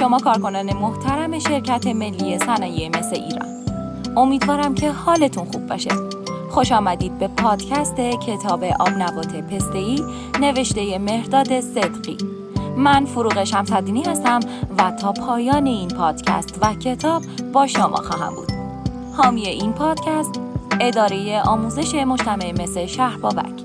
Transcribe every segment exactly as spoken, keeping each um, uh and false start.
شما کارکنان محترم شرکت ملی صنایع مس ایران. امیدوارم که حالتون خوب باشه. خوش آمدید به پادکست کتاب آبنبات پسته‌ای نوشته مهرداد صدقی. من فروغ شمس‌الدینی هستم و تا پایان این پادکست و کتاب با شما خواهم بود. حامی این پادکست اداره آموزش مجتمع مس شهر بابک.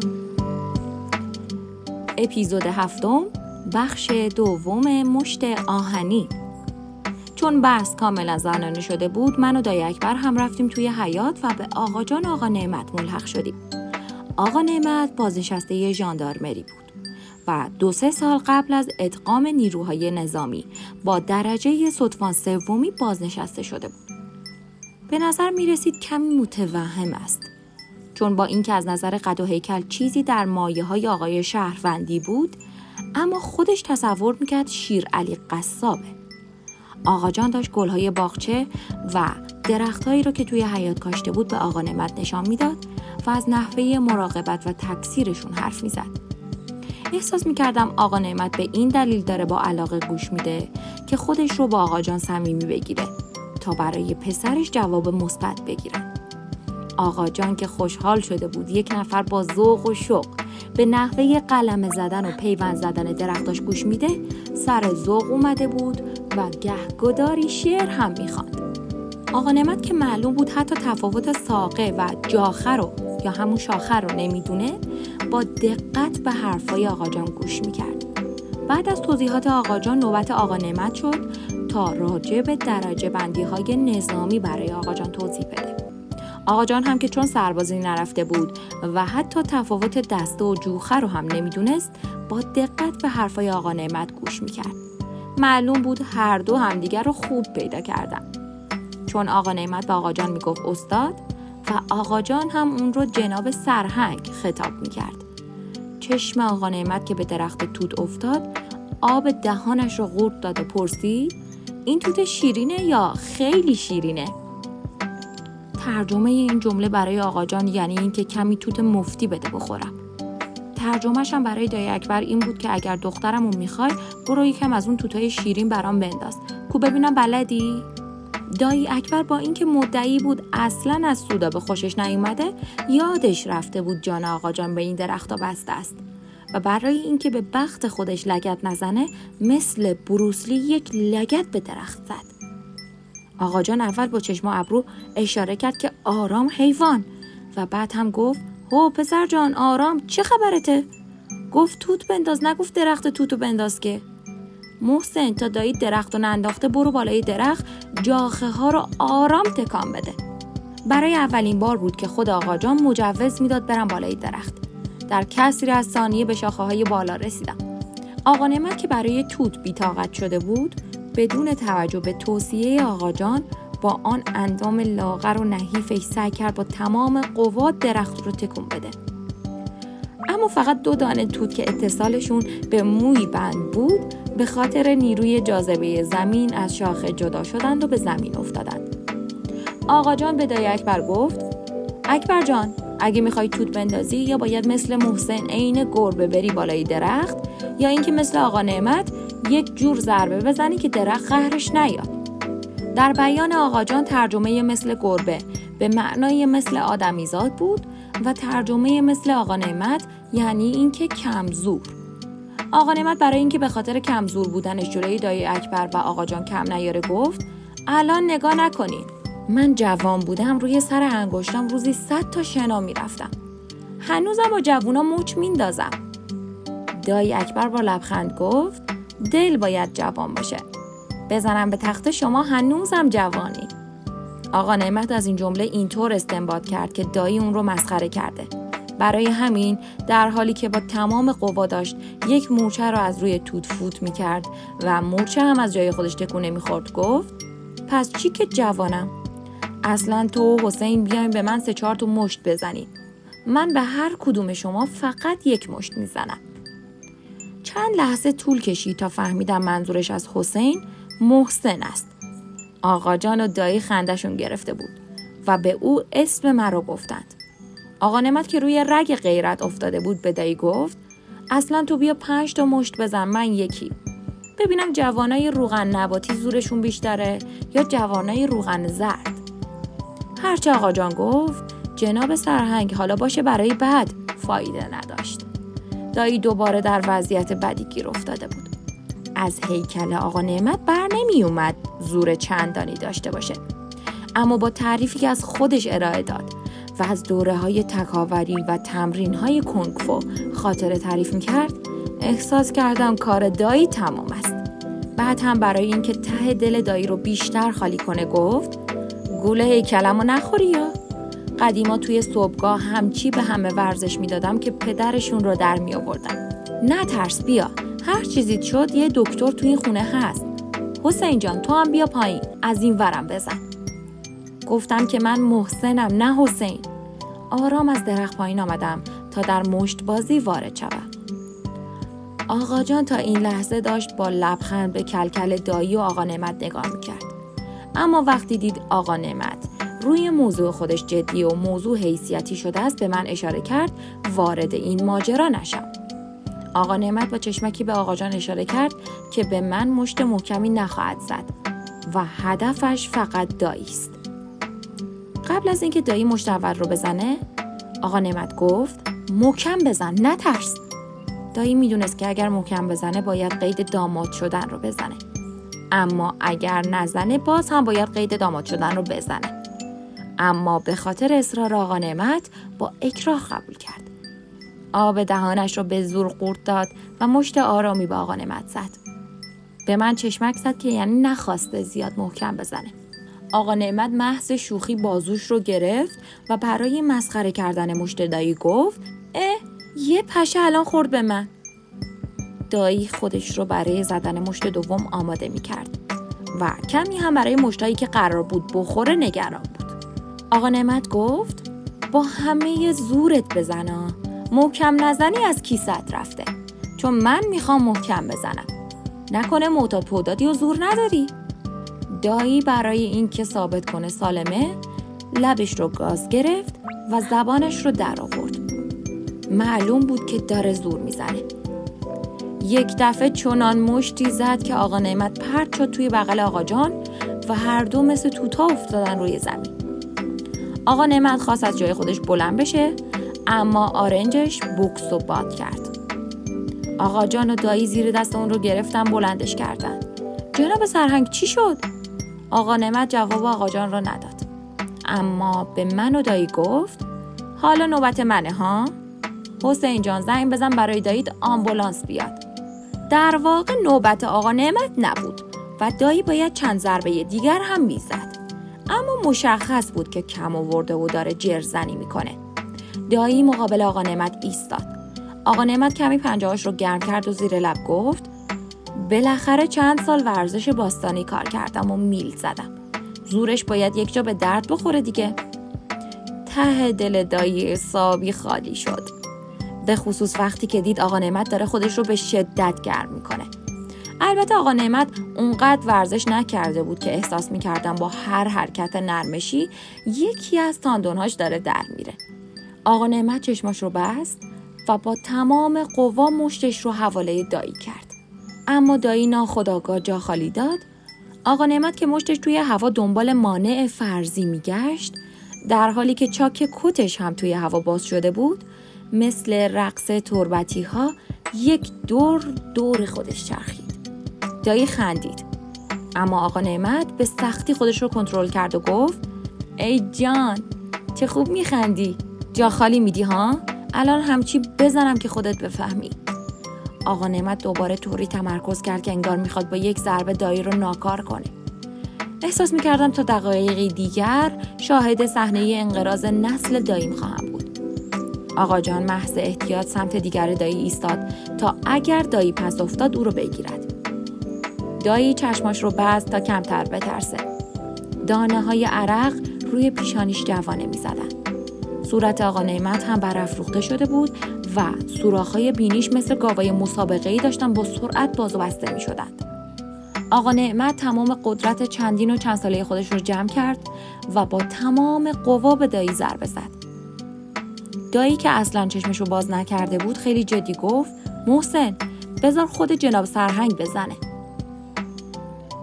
اپیزود هفتم، بخش دوم، مشت آهنی. چون بحث کاملا زنانه شده بود، من و دایی اکبر هم رفتیم توی حیاط و به آقا جان آقا نعمت ملحق شدیم. آقا نعمت بازنشسته ژاندارمری بود و دو سه سال قبل از ادغام نیروهای نظامی با درجه ستوان سومی بازنشسته شده بود. به نظر می رسید کمی متوهم است، چون با اینکه از نظر قد و هیکل چیزی در مایه های آقای شهروندی بود، اما خودش تصور میکرد شیر علی قصابه. آقا جان داشت گلهای باغچه و درختهایی رو که توی حیاط کاشته بود به آقا نعمت نشان میداد و از نحوه مراقبت و تکثیرشون حرف میزد. احساس میکردم آقا نعمت به این دلیل داره با علاقه گوش میده که خودش رو با آقا جان صمیمی بگیره تا برای پسرش جواب مثبت بگیرن. آقا جان که خوشحال شده بود یک نفر با ذوق و شوق به نحوه قلمه زدن و پیوند زدن درختاش گوش میده، سر ذوق اومده بود و گهگداری شعر هم میخواند. آقا نعمت که معلوم بود حتی تفاوت ساقه و جاخه رو یا همون شاخه رو نمیدونه، با دقت به حرفای آقا جان گوش میکرد. بعد از توضیحات آقا جان نوبت آقا نعمت شد تا راجع به درجه بندی های نظامی برای آقا جان توضیح بده. آقا جان هم که چون سربازی نرفته بود و حتی تفاوت دسته و جوخه رو هم نمیدونست، با دقت به حرفای آقا نعمت گوش میکرد. معلوم بود هر دو همدیگر رو خوب پیدا کردن، چون آقا نعمت به آقا جان میگفت استاد و آقا جان هم اون رو جناب سرهنگ خطاب میکرد. چشم آقا نعمت که به درخت توت افتاد، آب دهانش رو قورت داد و پرسید این توت شیرینه یا خیلی شیرینه؟ ترجمه این جمله برای آقا جان یعنی این که کمی توت مفتی بده بخورم. ترجمه‌ش هم برای دایی اکبر این بود که اگر دخترمو میخوای برو یکم از اون توتای شیرین برام بنداز، کو ببینم بلدی؟ دایی اکبر با اینکه مدعی بود اصلاً از سودابه خوشش نیومده، یادش رفته بود جان آقا جان به این درختا بسته است و برای اینکه به بخت خودش لگد نزنه مثل بروسلی یک لگد به درخت زد. آقا جان اول با چشم و ابرو اشاره کرد که آرام حیوان و بعد هم گفت هو پسر جان آرام، چه خبرته؟ گفت توت بنداز، نگفت درخت توتو بنداز که. محسن تا دایی درختو ننداخته برو بالای درخت جاخه ها رو آرام تکان بده. برای اولین بار بود که خود آقا جان مجوز میداد برم بالای درخت. در کسری از ثانیه به شاخه های بالا رسیدم. آقا نعمت که برای توت بی‌طاقت شده بود، بدون توجه به توصیه آقا جان با آن اندام لاغر و نحیفش سعی کرد با تمام قوت درخت رو تکون بده. اما فقط دو دانه توت که اتصالشون به موی بند بود به خاطر نیروی جاذبه زمین از شاخه جدا شدند و به زمین افتادند. آقا جان به دایی اکبر گفت اکبر جان اگه میخوای توت بندازی یا باید مثل محسن عین گربه بری بالای درخت یا اینکه مثل آقا نعمت یک جور ضربه بزنی که درخت قهرش نیاد. در بیان آقا جان ترجمه مثل گربه به معنای مثل آدمیزاد بود و ترجمه مثل آقا نعمت یعنی اینکه کمزور. آقا نعمت برای اینکه به خاطر کمزور بودنش جلوی دایی اکبر و آقا جان کم نیاره گفت الان نگاه نکنین، من جوان بودم روی سر انگشتام روزی صد تا شنا میرفتم، هنوزم با جوونا مچ میندازم. دایی اکبر با لبخند گفت دل باید جوان باشه، بزنم به تخت شما هنوزم جوانی. آقا نعمت از این جمله اینطور استنباط کرد که دایی اون رو مسخره کرده. برای همین در حالی که با تمام قوا داشت یک مورچه رو از روی توت فوت میکرد و مورچه هم از جای خودش تکون نمیخورد گفت پس چی که جوانم؟ اصلا تو و حسین بیاین به من سه چهار تا مشت بزنید، من به هر کدوم شما فقط یک مشت میزنم. چند لحظه طول کشید تا فهمیدم منظورش از حسین محسن است. آقا جان و دایی خندشون گرفته بود و به او اسم من رو گفتند. آقا نعمت که روی رگ غیرت افتاده بود به دایی گفت اصلا تو بیا پنج تا مشت بزن من یکی. ببینم جوانای روغن نباتی زورشون بیشتره یا جوانای روغن زرد. هرچه آقا جان گفت جناب سرهنگ حالا باشه برای بعد فایده نداشت. دایی دوباره در وضعیت بدی گیر افتاده بود. از هیکل آقا نعمت بر نمی اومد زور چندانی داشته باشه. اما با تعریفی که از خودش ارائه داد و از دوره‌های تکاوری و تمرین‌های کنگ فو خاطره تعریف می‌کرد، احساس کردم کار دایی تمام است. بعد هم برای اینکه ته دل دایی رو بیشتر خالی کنه گفت: گوله هیکلمو نخوری یا؟ قدیما توی صبحگاه همچی به همه ورزش میدادم که پدرشون رو در می آوردن. نه ترس، بیا، هر چیزی شد یه دکتر توی این خونه هست. حسین جان تو هم بیا پایین، از این ورم بزن. گفتم که من محسنم نه حسین. آرام از درخت پایین آمدم تا در مشت بازی وارد شدم. آقا جان تا این لحظه داشت با لبخند به کلکل دایی و آقا نعمت نگاه میکرد. اما وقتی دید آقا نعمت روی موضوع خودش جدی و موضوع حیثیتی شده است به من اشاره کرد وارد این ماجرا نشم. آقا نعمت با چشمکی به آقا جان اشاره کرد که به من مشت محکمی نخواهد زد و هدفش فقط دایی است. قبل از اینکه دایی مشت اول رو بزنه آقا نعمت گفت محکم بزن نترس. دایی میدونست که اگر محکم بزنه باید قید داماد شدن رو بزنه، اما اگر نزنه باز هم باید قید داماد شدن رو بزنه. اما به خاطر اصرار آقا نعمت با اکراه قبول کرد. آب دهانش رو به زور قورت داد و مشت آرامی به آقا نعمت زد. به من چشمک زد که یعنی نخواسته زیاد محکم بزنه. آقا نعمت محض شوخی بازوش رو گرفت و برای مسخره کردن مشت دایی گفت اه یه پشه الان خورد به من. دایی خودش رو برای زدن مشت دوم آماده می کرد و کمی هم برای مشتایی که قرار بود بخوره نگران بود. آقا نعمت گفت با همه زورت بزنا، محکم نزنی از کیست رفته، چون من میخوام محکم بزنم، نکنه معتاد پودادی و زور نداری. دایی برای این که ثابت کنه سالمه لبش رو گاز گرفت و زبانش رو در آورد. معلوم بود که داره زور میزنه. یک دفعه چنان مشتی زد که آقا نعمت پرت شد توی بغل آقا جان و هر دو مثل توتا افتادن روی زمین. آقا نعمت خواست از جای خودش بلند بشه، اما آرنجش بوکس و باد کرد. آقا جان و دایی زیر دست اون رو گرفتن بلندش کردن. جناب سرهنگ چی شد؟ آقا نعمت جواب آقا جان رو نداد، اما به من و دایی گفت حالا نوبت منه ها؟ حسین جان زنگ بزن برای داییت آمبولانس بیاد. در واقع نوبت آقا نعمت نبود و دایی باید چند ضربه دیگر هم میزد، اما مشخص بود که کم آورده و داره جرزنی میکنه. دایی مقابل آقا نعمت ایستاد. آقا نعمت کمی پنجهاش رو گرم کرد و زیر لب گفت بالاخره چند سال ورزش باستانی کار کردم و میل زدم، زورش باید یک جا به درد بخوره دیگه. ته دل دایی حسابی خالی شد، به خصوص وقتی که دید آقا نعمت داره خودش رو به شدت گرم میکنه. البته آقا نعمت اونقدر ورزش نکرده بود که احساس میکردم با هر حرکت نرمشی یکی از تاندونهاش داره در میره. آقا نعمت چشماش رو بست و با تمام قوا مشتش رو حواله دایی کرد. اما دایی ناخودآگاه جا خالی داد. آقا نعمت که مشتش توی هوا دنبال مانع فرضی میگشت، در حالی که چاک کتش هم توی هوا باز شده بود، مثل رقص تربتی ها یک دور دور خودش چرخید. دایی خندید، اما آقا نعمت به سختی خودش رو کنترل کرد و گفت ای جان چه خوب میخندی، جا خالی میدی ها؟ الان همچی بزنم که خودت بفهمی. آقا نعمت دوباره طوری تمرکز کرد که انگار میخواد با یک ضربه دایی رو ناکار کنه. احساس میکردم تا دقایقی دیگر شاهد صحنه انقراض نسل داییم خواهم بود. آقا جان محض احتیاط سمت دیگر دایی ایستاد تا اگر دایی پس افتاد او رو بگیرد. دایی چشماش رو بست تا کمتر بترسه. دانه های عرق روی پیشانیش جوانه می زدن. صورت آقا نعمت هم برافروخته شده بود و سوراخ‌های بینیش مثل گاوای مسابقه‌ای داشتن با سرعت باز و بسته می شدند. آقا نعمت تمام قدرت چندین و چند ساله خودش رو جمع کرد و با تمام قوا به دایی ضربه زد. دایی که اصلاً چشمش رو باز نکرده بود خیلی جدی گفت محسن بذار خود جناب سرهنگ بزنه.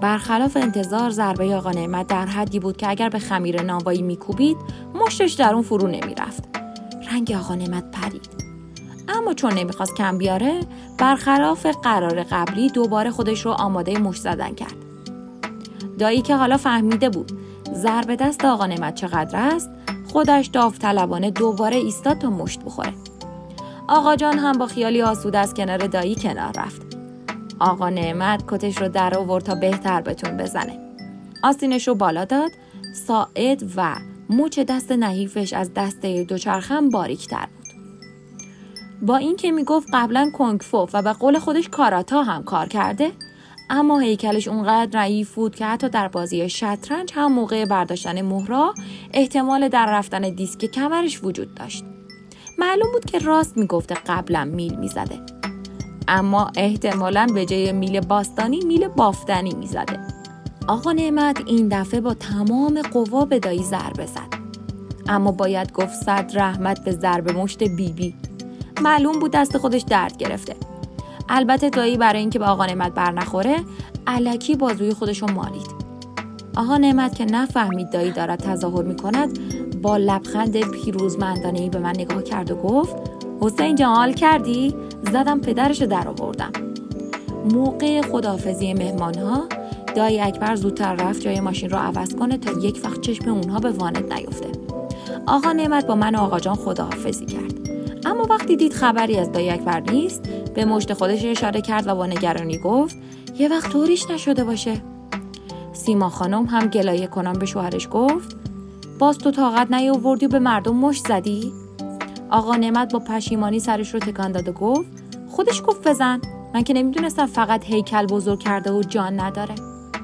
برخلاف انتظار ضربه آقا نعمت در حدی بود که اگر به خمیر نانوایی میکوبید مشتش در اون فرو نمیرفت. رنگ آقا نعمت پرید. اما چون نمیخواست کم بیاره، برخلاف قرار قبلی دوباره خودش رو آماده مشت زدن کرد. دایی که حالا فهمیده بود ضربه دست آقا نعمت چقدر است، خودش داوطلبانه دوباره ایستاد تا مشت بخوره. آقا جان هم با خیالی آسوده از کنار دایی کنار رفت. آقا نعمت کتش رو در آورد تا بهتر بتون بزنه. آستینش رو بالا داد، ساعد و مچ دست نحیفش از دسته دوچرخه باریک‌تر بود. با این که میگفت قبلا کنگفو و به قول خودش کاراتا هم کار کرده، اما هیکلش اونقدر ضعیف بود که حتی در بازی شطرنج هم موقع برداشتن مهرها احتمال در رفتن دیسک کمرش وجود داشت. معلوم بود که راست میگفته قبلا میل میزده، اما احتمالاً به جای میل باستانی میل بافتنی میزده. آقا نعمت این دفعه با تمام قوا به دایی ضربه زد، اما باید گفت صد رحمت به ضربه مشت بی بی. معلوم بود دست خودش درد گرفته. البته دایی برای اینکه به آقا نعمت بر نخوره الکی بازوی خودشو مالید. آقا نعمت که نفهمید دایی دارد تظاهر میکند، با لبخند پیروزمندانه‌ای به من نگاه کرد و گفت حسین جان حال کردی؟ زدم پدرشو در آوردم. موقع خداحافظی مهمانها دایی اکبر زودتر رفت جای ماشین رو عوض کنه تا یک وقت چشم اونها به وانت نیفته. آقا نعمت با من و آقا جان خداحافظی کرد، اما وقتی دید خبری از دایی اکبر نیست به مشت خودش اشاره کرد و با نگرانی گفت یه وقت طوریش نشده باشه. سیما خانم هم گلایه کنان به شوهرش گفت باز تو طاقت نیاوردی و به مردم مشت زدی؟ آقا نعمت با پشیمانی سرش رو تکان داد و گفت خودش گفت بزن، من که نمیدونستم فقط هیکل بزرگ کرده و جان نداره.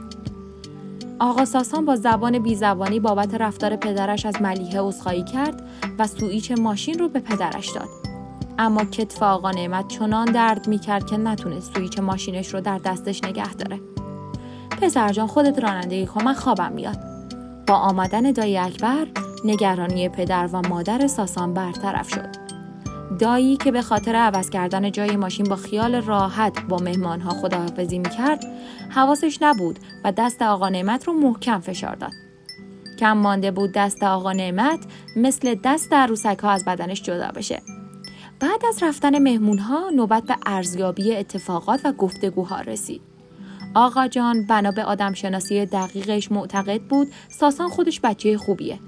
آقا ساسان با زبان بی زبانی بابت رفتار پدرش از ملیحه عذرخواهی کرد و سوئیچ ماشین رو به پدرش داد. اما کتف آقا نعمت چنان درد میکرد که نتونست سوئیچ ماشینش رو در دستش نگه داره. پسر جان خودت رانندگی کن، من خوابم میاد. با آمدن دایی اکبر نگرانی پدر و مادر ساسان برطرف شد. دایی که به خاطر عوض کردن جای ماشین با خیال راحت با مهمانها خداحافظی میکرد، حواسش نبود و دست آقا نعمت رو محکم فشار داد. کم مانده بود دست آقا نعمت مثل دست عروسک‌ها از بدنش جدا بشه. بعد از رفتن مهمونها نوبت به ارزیابی اتفاقات و گفتگوها رسید. آقا جان بنا به آدم شناسی دقیقش معتقد بود ساسان خودش بچه خوبیه،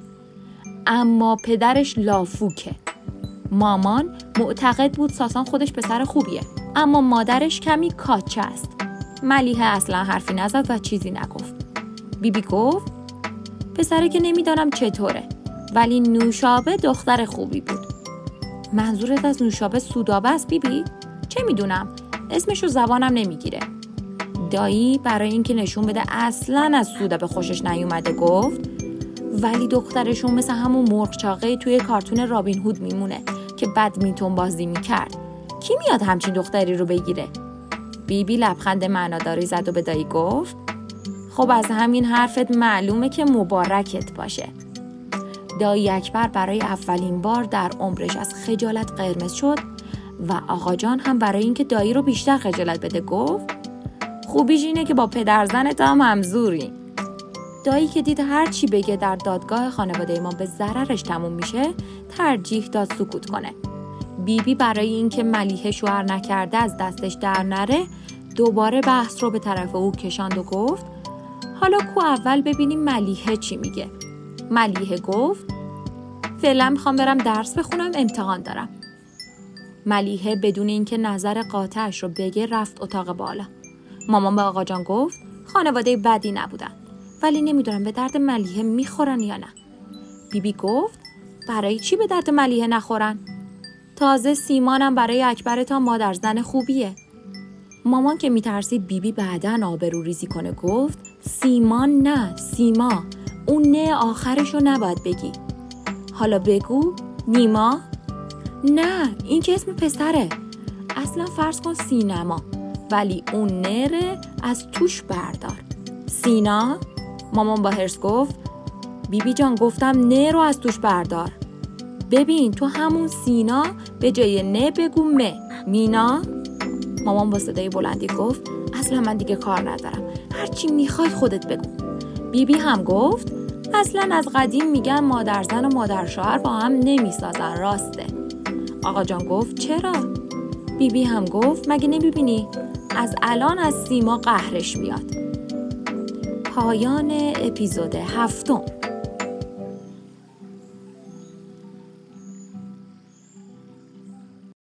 اما پدرش لافوکه. مامان معتقد بود ساسان خودش پسر خوبیه، اما مادرش کمی کاچه است. ملیحه اصلا حرفی نزد و چیزی نگفت. بیبی گفت پسره که نمیدانم چطوره، ولی نوشابه دختر خوبی بود. منظورت از نوشابه سودابه است بیبی؟ چه میدونم، اسمشو زبانم نمیگیره. دایی برای اینکه نشون بده اصلاً از سودابه خوشش نیومده گفت ولی دخترشون مثل همون مرغ چاقه توی کارتون رابین هود میمونه که بدمینتون بازی میکرد. کی میاد همچین دختری رو بگیره؟ بیبی لبخند معناداری زد و به دایی گفت خب از همین حرفت معلومه که مبارکت باشه. دایی اکبر برای اولین بار در عمرش از خجالت قرمز شد و آقا جان هم برای اینکه دایی رو بیشتر خجالت بده گفت خوبیش اینه که با پدر زنت هم همزوری. دایی که دید هر چی بگه در دادگاه خانواده ما به ضررش تموم میشه ترجیح داد سکوت کنه. بیبی بی برای اینکه ملیحه شوهر نکرده از دستش در نره دوباره بحث رو به طرف او کشاند و گفت حالا کو اول ببینیم ملیحه چی میگه. ملیحه گفت فعلا میخوام برم درس بخونم، امتحان دارم. ملیحه بدون اینکه نظر قاطعش رو بگه رفت اتاق بالا. مامان به آقا جان گفت خانواده بدی نبودن، ولی نمیدونم به درد ملیحه میخورن یا نه. بیبی بی گفت برای چی به درد ملیحه نخورن؟ تازه سیمانم برای اکبر تا مادر زن خوبیه. مامان که میترسید بیبی بعدن آبرو ریزی کنه گفت سیمان نه، سیما. اون نه آخرشو نباید بگی. حالا بگو نیما؟ نه این که اسم پسره. اصلا فرض کن سینما، ولی اون نره از توش بردار. سینا؟ مامان با حرص گفت بیبی جان گفتم نه رو از توش بردار. ببین تو همون سینا به جای نه بگو مه. مینا؟ مامان با صدای بلندی گفت اصلا من دیگه کار ندارم، هرچی میخوای خودت بگو. بیبی هم گفت اصلا از قدیم میگن مادر زن و مادر شوهر با هم نمیسازن، راسته. آقا جان گفت چرا؟ بیبی هم گفت مگه نمیبینی؟ از الان از سیما قهرش میاد. پایان اپیزود هفتم.